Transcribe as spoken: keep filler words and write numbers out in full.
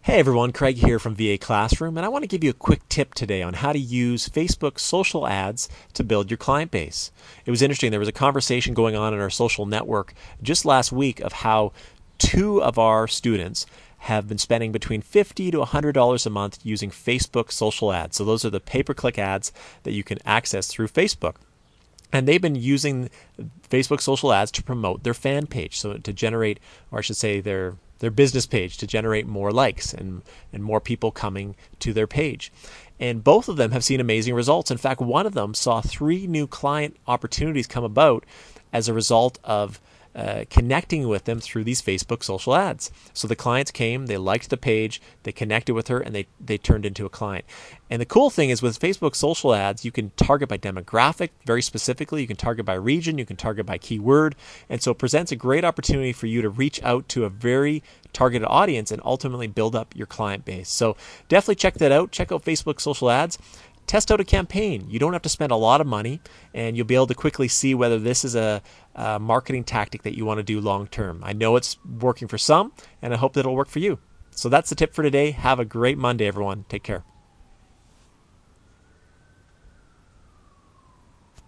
Hey everyone, Craig here from V A Classroom, and I want to give you a quick tip today on how to use Facebook social ads to build your client base. It was interesting, there was a conversation going on in our social network just last week of how two of our students have been spending between fifty to one hundred dollars a month using Facebook social ads. So those are the pay-per-click ads that you can access through Facebook. And they've been using Facebook social ads to promote their fan page, so to generate, or I should say their their business page, to generate more likes and, and more people coming to their page. And both of them have seen amazing results. In fact, one of them saw three new client opportunities come about as a result of Uh, connecting with them through these Facebook social ads. So the clients came, they liked the page, they connected with her, and they, they turned into a client. And the cool thing is with Facebook social ads, you can target by demographic very specifically, you can target by region, you can target by keyword, and so it presents a great opportunity for you to reach out to a very targeted audience and ultimately build up your client base. So definitely check that out. Check out Facebook social ads. Test out a campaign. You don't have to spend a lot of money, and you'll be able to quickly see whether this is a, a marketing tactic that you want to do long term. I know it's working for some, and I hope that it'll work for you. So that's the tip for today. Have a great Monday, everyone. Take care.